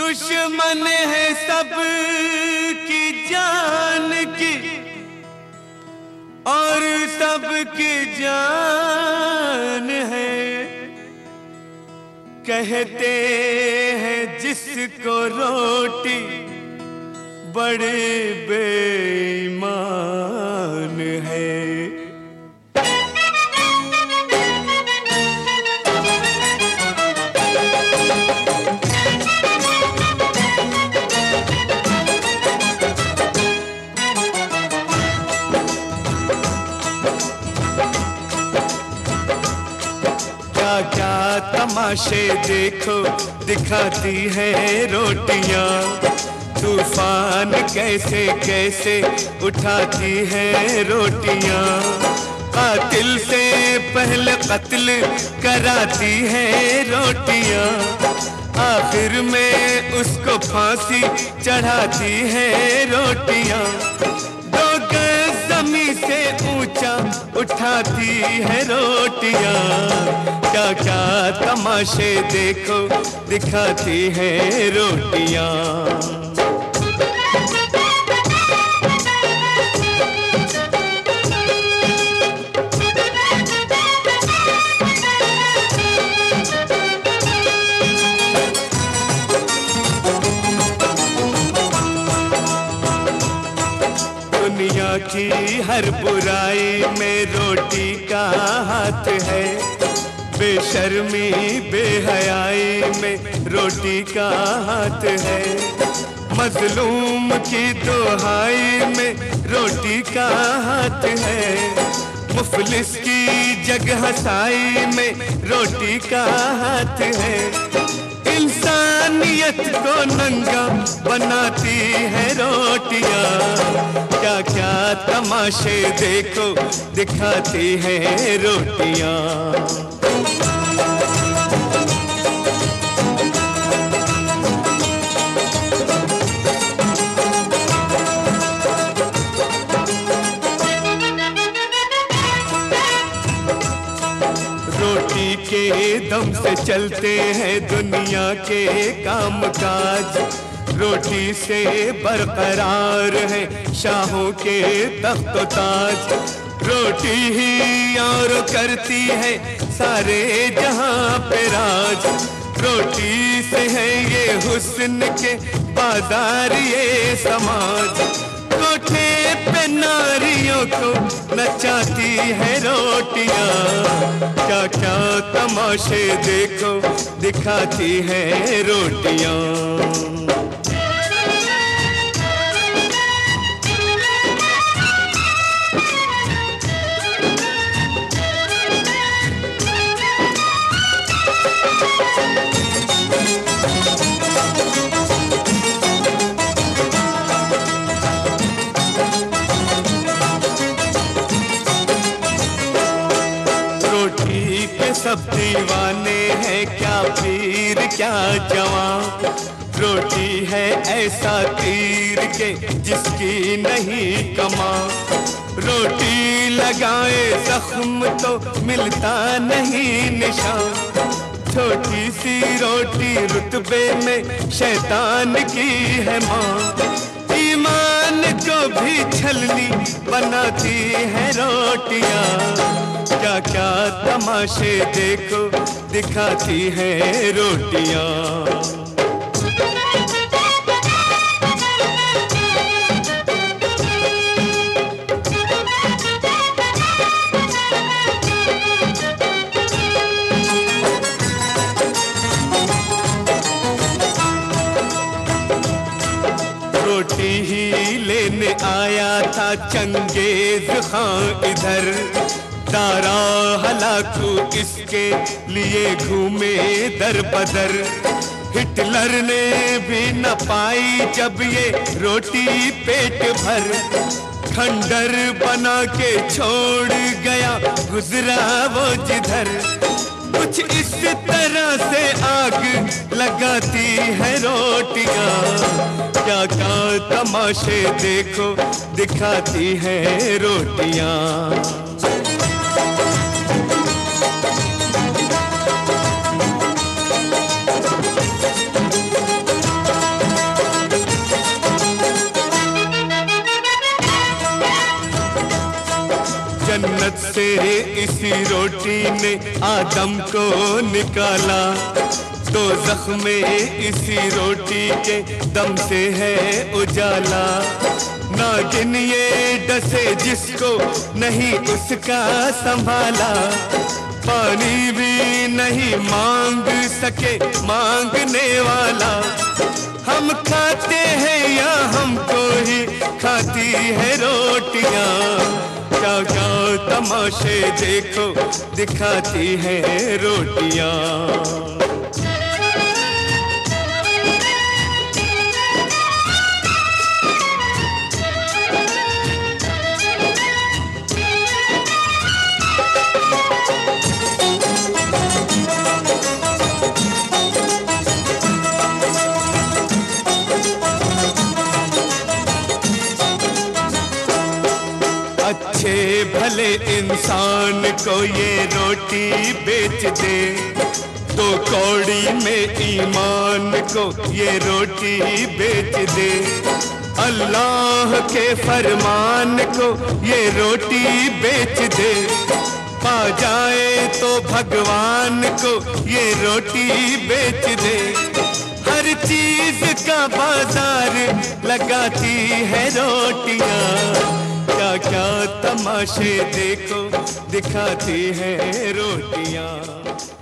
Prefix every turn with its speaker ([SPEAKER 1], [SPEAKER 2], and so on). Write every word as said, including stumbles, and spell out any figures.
[SPEAKER 1] दुश्मन है सब की जान की और सब की जान है। कहते हैं जिसको रोटी बड़े बेईमान है। क्या तमाशे देखो दिखाती है रोटियां, तूफान कैसे कैसे उठाती है रोटियां। कातिल से पहले कत्ल कराती है रोटियां, आखिर में उसको फांसी चढ़ाती है रोटियां। दो गज ज़मीन से ऊंचा उठाती है रोटियां। क्या क्या तमाशे देखो दिखाती है रोटियां। दुनिया की हर बुराई में रोटी का हाथ है, बेशर्मी बेहयाई में रोटी का हाथ है। मजलूम की दुहाई में रोटी का हाथ है, मुफलिस की जगह साई में रोटी का हाथ है। इंसानियत को नंगा बनाती है रोटियां। क्या क्या तमाशे देखो दिखाती है रोटियां। रोटी के दम से चलते हैं दुनिया के काम काज, रोटी से बरकरार है शाहों के तख्त ताज। रोटी ही और करती है सारे जहां पे राज, रोटी से है ये हुस्न के बाजार ये समाज। कोठे पे नारियों को नचाती है रोटियां। क्या क्या तमाशे देखो दिखाती है रोटियां। सब दीवाने हैं क्या पीर क्या जवां, रोटी है ऐसा तीर के जिसकी नहीं कमा। रोटी लगाए जख्म तो मिलता नहीं निशान, छोटी सी रोटी रुतबे में शैतान की है माँ। ईमान को भी छलनी बनाती है रोटियां। क्या क्या तमाशे देखो दिखाती है रोटियां। रोटी ही लेने आया था चंगेज खां इधर, दारा हलाकू इसके लिए घूमे दर बदर। हिटलर ने भी न पाई जब ये रोटी पेट भर, खंडर बना के छोड़ गया गुजरा वो जिधर। कुछ इस तरह से आग लगाती है रोटियां। क्या क्या तमाशे देखो दिखाती है रोटियां। इसी रोटी ने आदम को निकाला, दोज़ख में इसी रोटी के दम से है उजाला। नागिन ये डसे जिसको नहीं उसका संभाला, पानी भी नहीं मांग सके मांगने वाला। हम खाते हैं या हमको ही खाती है रोटियां, क्या क्या तमाशे देखो दिखाती है रोटियां। अच्छे भले इंसान को ये रोटी बेच दे, तो कौड़ी में ईमान को ये रोटी बेच दे। अल्लाह के फरमान को ये रोटी बेच दे, पा जाए तो भगवान को ये रोटी बेच दे। हर चीज का बाजार लगाती है रोटियां, क्या क्या तमाशे देखो दिखाती है रोटियां।